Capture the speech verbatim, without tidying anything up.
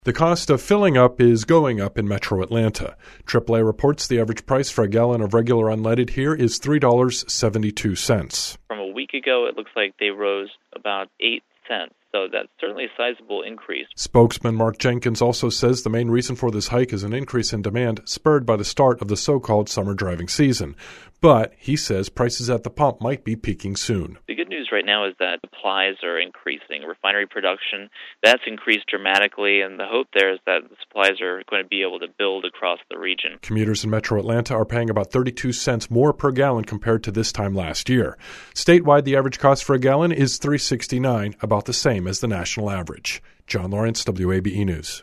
The cost of filling up is going up in Metro Atlanta. triple A reports the average price for a gallon of regular unleaded here is three dollars and seventy-two cents. From a week ago, it looks like they rose about eight cents. So that's certainly a sizable increase. Spokesman Mark Jenkins also says the main reason for this hike is an increase in demand spurred by the start of the so-called summer driving season. But he says prices at the pump might be peaking soon. The good news right now is that supplies are increasing. Refinery production, that's increased dramatically, and the hope there is that the supplies are going to be able to build across the region. Commuters in Metro Atlanta are paying about thirty-two cents more per gallon compared to this time last year. Statewide, the average cost for a gallon is three dollars and sixty-nine cents, about the same as the national average. John Lawrence, W A B E News.